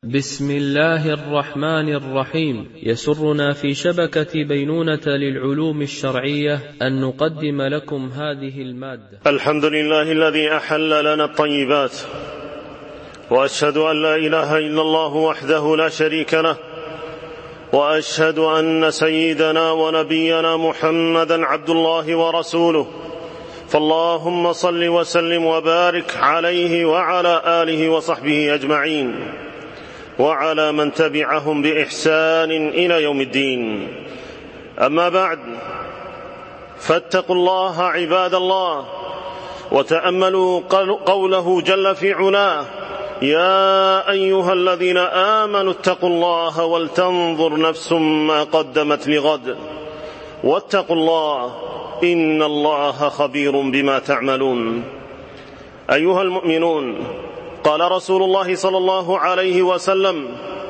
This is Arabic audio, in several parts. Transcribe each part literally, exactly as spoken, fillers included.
بسم الله الرحمن الرحيم. يسرنا في شبكة بينونة للعلوم الشرعية أن نقدم لكم هذه المادة. الحمد لله الذي أحل لنا الطيبات، وأشهد أن لا إله إلا الله وحده لا شريك له، وأشهد أن سيدنا ونبينا محمدا عبد الله ورسوله، فاللهم صل وسلم وبارك عليه وعلى آله وصحبه أجمعين، وعلى من تبعهم بإحسان إلى يوم الدين. أما بعد، فاتقوا الله عباد الله، وتأملوا قوله جل في علاه: يا أيها الذين آمنوا اتقوا الله ولتنظر نفس ما قدمت لغد واتقوا الله إن الله خبير بما تعملون. أيها المؤمنون، قال رسول الله صلى الله عليه وسلم: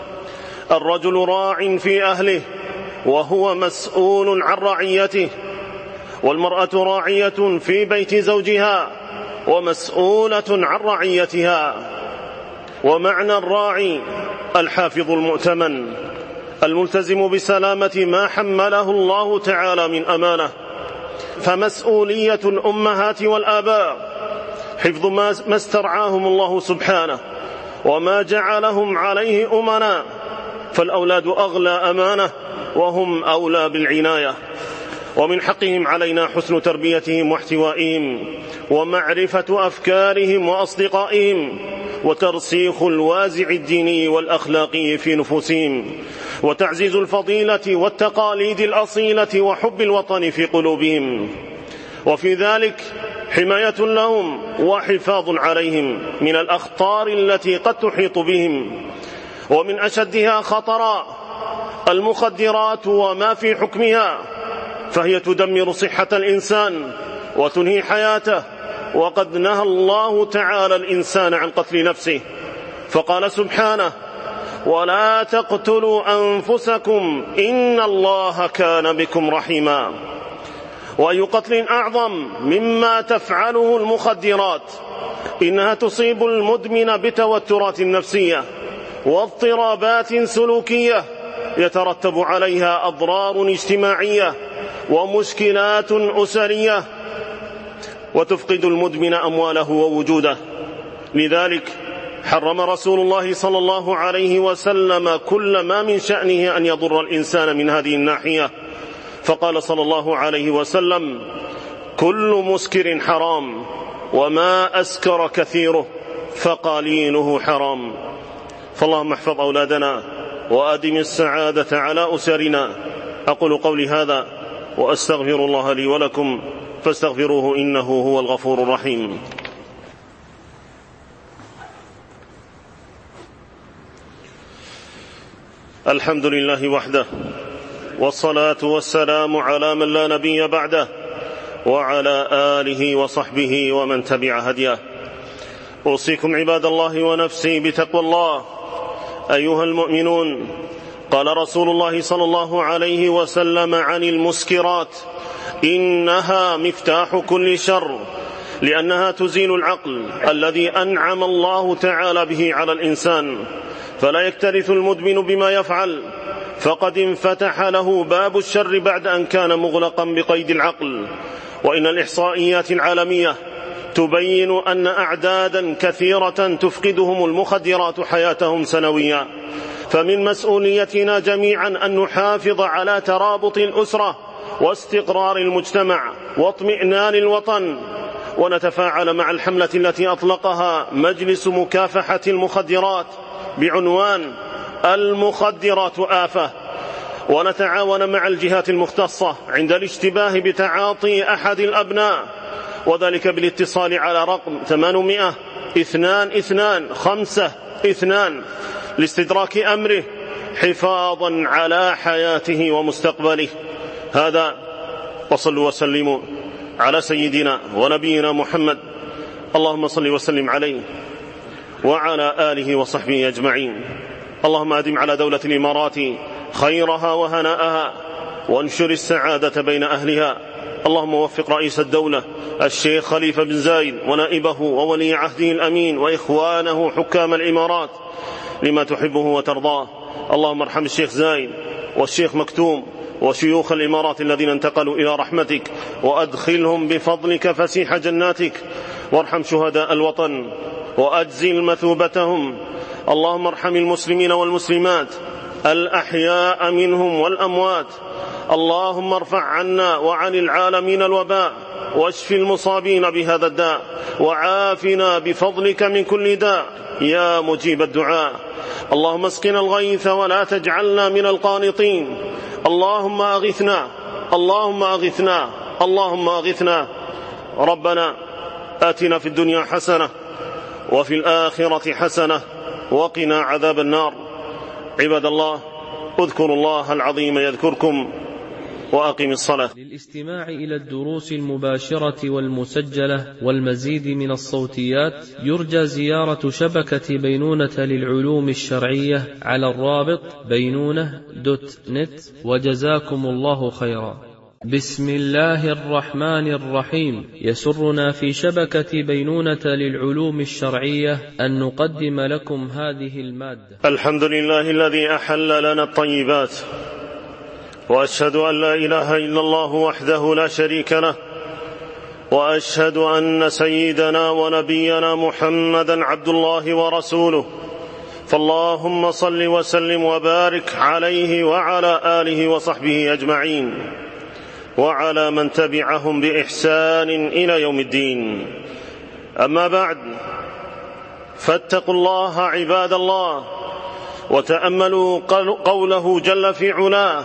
الرجل راع في أهله وهو مسؤول عن رعيته، والمرأة راعية في بيت زوجها ومسؤولة عن رعيتها. ومعنى الراعي الحافظ المؤتمن الملتزم بسلامة ما حمله الله تعالى من أمانة. فمسؤولية الأمهات والآباء حفظ ما استرعاهم الله سبحانه وما جعلهم عليه أمنا، فالأولاد أغلى أمانة وهم أولى بالعناية، ومن حقهم علينا حسن تربيتهم واحتوائهم ومعرفة أفكارهم وأصدقائهم، وترسيخ الوازع الديني والأخلاقي في نفوسهم، وتعزيز الفضيلة والتقاليد الأصيلة وحب الوطن في قلوبهم، وفي ذلك حماية لهم وحفاظ عليهم من الأخطار التي قد تحيط بهم. ومن أشدها خطرا المخدرات وما في حكمها، فهي تدمر صحة الإنسان وتنهي حياته، وقد نهى الله تعالى الإنسان عن قتل نفسه، فقال سبحانه: ولا تقتلوا أنفسكم إن الله كان بكم رحيما. وأي قتل أعظم مما تفعله المخدرات، إنها تصيب المدمن بتوترات نفسية واضطرابات سلوكية يترتب عليها أضرار اجتماعية ومشكلات أسرية، وتفقد المدمن أمواله ووجوده. لذلك حرم رسول الله صلى الله عليه وسلم كل ما من شأنه أن يضر الإنسان من هذه الناحية، فقال صلى الله عليه وسلم: كل مسكر حرام، وما أسكر كثيره فقليله حرام. فاللهم احفظ أولادنا وأدم السعادة على أسرنا. أقول قولي هذا وأستغفر الله لي ولكم، فاستغفروه إنه هو الغفور الرحيم. الحمد لله وحده، والصلاة والسلام على من لا نبي بعده، وعلى آله وصحبه ومن تبع هديه. أوصيكم عباد الله ونفسي بتقوى الله. أيها المؤمنون، قال رسول الله صلى الله عليه وسلم عن المسكرات: إنها مفتاح كل شر، لأنها تزيل العقل الذي أنعم الله تعالى به على الإنسان، فلا يكترث المدمن بما يفعل، فقد انفتح له باب الشر بعد أن كان مغلقا بقيد العقل. وإن الإحصائيات العالمية تبين أن أعدادا كثيرة تفقدهم المخدرات حياتهم سنويا. فمن مسؤوليتنا جميعا أن نحافظ على ترابط الأسرة واستقرار المجتمع واطمئنان الوطن، ونتفاعل مع الحملة التي أطلقها مجلس مكافحة المخدرات بعنوان المخدرات آفة، ونتعاون مع الجهات المختصة عند الاشتباه بتعاطي أحد الأبناء، وذلك بالاتصال على رقم ثمانمائة اثنان اثنان خمسة اثنان لاستدراك أمره حفاظا على حياته ومستقبله. هذا، وصلوا وسلموا على سيدنا ونبينا محمد، اللهم صل وسلم عليه وعلى آله وصحبه أجمعين. اللهم أدم على دولة الإمارات خيرها وهناءها، وانشر السعادة بين أهلها. اللهم وفق رئيس الدولة الشيخ خليفة بن زايد ونائبه وولي عهده الأمين وإخوانه حكام الإمارات لما تحبه وترضاه. اللهم ارحم الشيخ زايد والشيخ مكتوم وشيوخ الإمارات الذين انتقلوا إلى رحمتك، وأدخلهم بفضلك فسيح جناتك، وارحم شهداء الوطن وأجزل مثوبتهم. اللهم ارحم المسلمين والمسلمات الأحياء منهم والأموات. اللهم ارفع عنا وعن العالمين الوباء، واشف المصابين بهذا الداء، وعافنا بفضلك من كل داء يا مجيب الدعاء. اللهم اسقنا الغيث ولا تجعلنا من القانطين. اللهم أغثنا اللهم أغثنا اللهم أغثنا. ربنا آتنا في الدنيا حسنة وفي الآخرة حسنة وقنا عذاب النار. عباد الله، اذكروا الله العظيم يذكركم، وأقم الصلاة. للاستماع إلى الدروس المباشرة والمسجلة والمزيد من الصوتيات يرجى زيارة شبكة بينونة للعلوم الشرعية على الرابط بينونة دوت نت، وجزاكم الله خيرا. بسم الله الرحمن الرحيم. يسرنا في شبكة بينونة للعلوم الشرعية أن نقدم لكم هذه المادة. الحمد لله الذي أحل لنا الطيبات، وأشهد أن لا إله إلا الله وحده لا شريك له، وأشهد أن سيدنا ونبينا محمدا عبد الله ورسوله. فاللهم صل وسلم وبارك عليه وعلى آله وصحبه أجمعين، وعلى من تبعهم بإحسان إلى يوم الدين. أما بعد، فاتقوا الله عباد الله، وتأملوا قوله جل في علاه: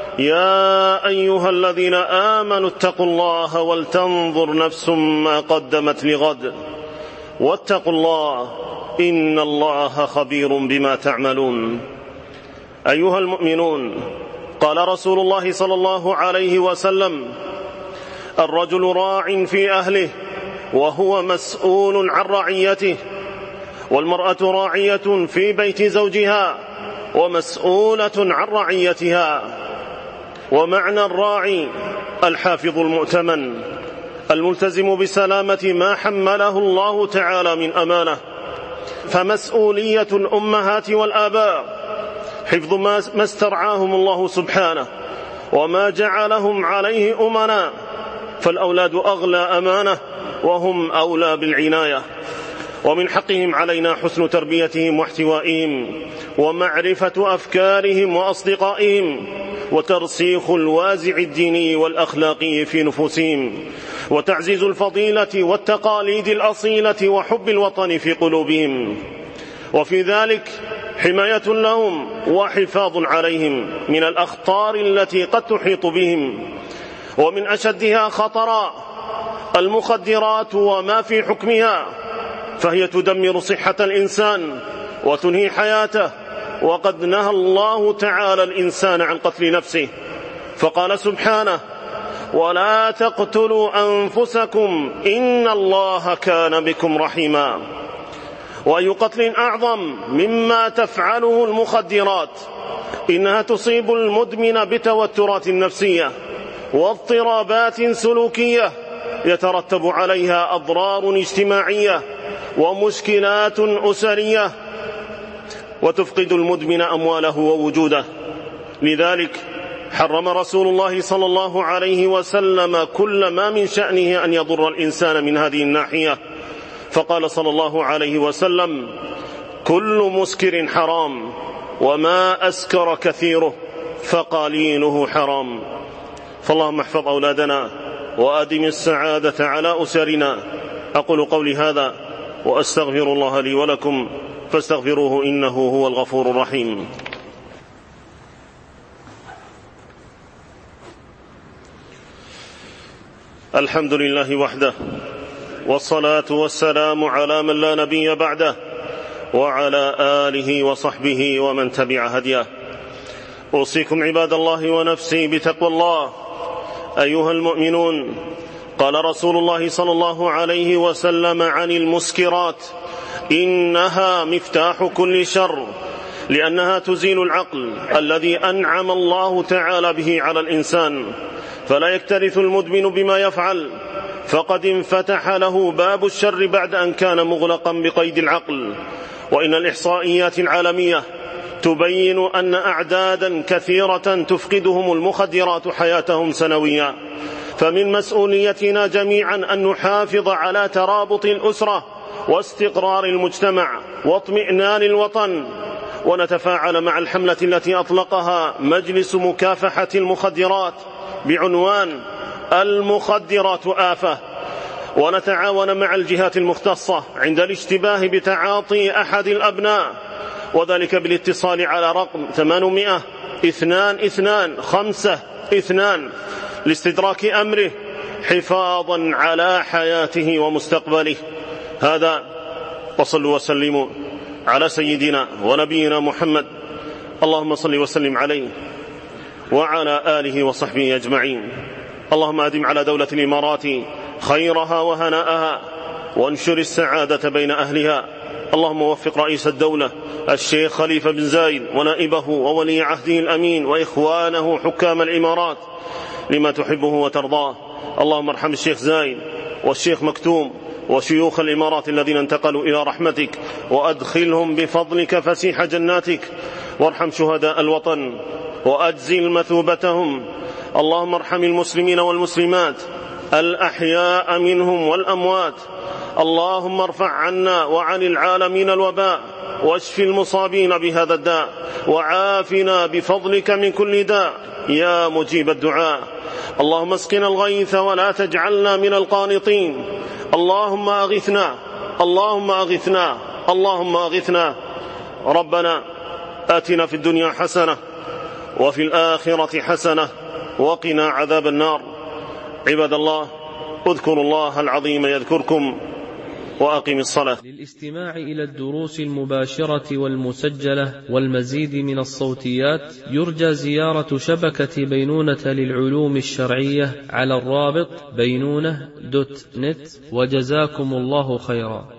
يا أيها الذين آمنوا اتقوا الله ولتنظر نفس ما قدمت لغد واتقوا الله إن الله خبير بما تعملون. أيها المؤمنون، قال رسول الله صلى الله عليه وسلم: الرجل راع في أهله وهو مسؤول عن رعيته، والمرأة راعية في بيت زوجها ومسؤولة عن رعيتها. ومعنى الراعي الحافظ المؤتمن الملتزم بسلامة ما حمله الله تعالى من أمانة. فمسؤولية الأمهات والآباء حفظ ما استرعاهم الله سبحانه وما جعلهم عليه أمنا، فالأولاد أغلى أمانة وهم أولى بالعناية، ومن حقهم علينا حسن تربيتهم واحتوائهم ومعرفة أفكارهم وأصدقائهم، وترسيخ الوازع الديني والأخلاقي في نفوسهم، وتعزيز الفضيلة والتقاليد الأصيلة وحب الوطن في قلوبهم، وفي ذلك حماية لهم وحفاظ عليهم من الأخطار التي قد تحيط بهم. ومن أشدها خطرا المخدرات وما في حكمها، فهي تدمر صحة الإنسان وتنهي حياته، وقد نهى الله تعالى الإنسان عن قتل نفسه، فقال سبحانه: ولا تقتلوا أنفسكم إن الله كان بكم رحيما. وأي قتل أعظم مما تفعله المخدرات، إنها تصيب المدمن بتوترات نفسية واضطرابات سلوكية يترتب عليها أضرار اجتماعية ومشكلات أسرية، وتفقد المدمن أمواله ووجوده. لذلك حرم رسول الله صلى الله عليه وسلم كل ما من شأنه أن يضر الإنسان من هذه الناحية، فقال صلى الله عليه وسلم: كل مسكر حرام، وما أسكر كثيره فقليله حرام. فاللهم احفظ أولادنا وأدم السعادة على أسرنا. أقول قولي هذا وأستغفر الله لي ولكم، فاستغفروه إنه هو الغفور الرحيم. الحمد لله وحده، والصلاة والسلام على من لا نبي بعده، وعلى آله وصحبه ومن تبع هديه. أوصيكم عباد الله ونفسي بتقوى الله. أيها المؤمنون، قال رسول الله صلى الله عليه وسلم عن المسكرات: إنها مفتاح كل شر، لأنها تزيل العقل الذي أنعم الله تعالى به على الإنسان، فلا يكترث المدمن بما يفعل، فقد انفتح له باب الشر بعد أن كان مغلقا بقيد العقل. وإن الإحصائيات العالمية تبين أن أعدادا كثيرة تفقدهم المخدرات حياتهم سنويا، فمن مسؤوليتنا جميعا أن نحافظ على ترابط الأسرة واستقرار المجتمع واطمئنان الوطن، ونتفاعل مع الحملة التي أطلقها مجلس مكافحة المخدرات بعنوان المخدرات آفة، ونتعاون مع الجهات المختصة عند الاشتباه بتعاطي أحد الأبناء، وذلك بالاتصال على رقم ثمانمائة اثنان اثنان خمسة اثنان لاستدراك أمره حفاظا على حياته ومستقبله. هذا، وصلوا وسلموا على سيدنا ونبينا محمد، اللهم صل وسلم عليه وعلى آله وصحبه أجمعين. اللهم أدم على دولة الإمارات خيرها وهناءها، وانشر السعادة بين أهلها. اللهم وفق رئيس الدولة الشيخ خليفة بن زايد ونائبه وولي عهده الأمين وإخوانه حكام الإمارات لما تحبه وترضاه. اللهم ارحم الشيخ زايد والشيخ مكتوم وشيوخ الإمارات الذين انتقلوا إلى رحمتك، وأدخلهم بفضلك فسيح جناتك، وارحم شهداء الوطن وأجزل مثوبتهم. اللهم ارحم المسلمين والمسلمات الأحياء منهم والأموات. اللهم ارفع عنا وعن العالمين الوباء، واشف المصابين بهذا الداء، وعافنا بفضلك من كل داء يا مجيب الدعاء. اللهم اسقنا الغيث ولا تجعلنا من القانطين. اللهم أغثنا، اللهم أغثنا، اللهم أغثنا. ربنا آتنا في الدنيا حسنة وفي الآخرة حسنة وقنا عذاب النار. عباد الله، اذكروا الله العظيم يذكركم، وأقم الصلاة. للاستماع إلى الدروس المباشرة والمسجلة والمزيد من الصوتيات يرجى زيارة شبكة بينونة للعلوم الشرعية على الرابط بينونة دوت نت، وجزاكم الله خيرا.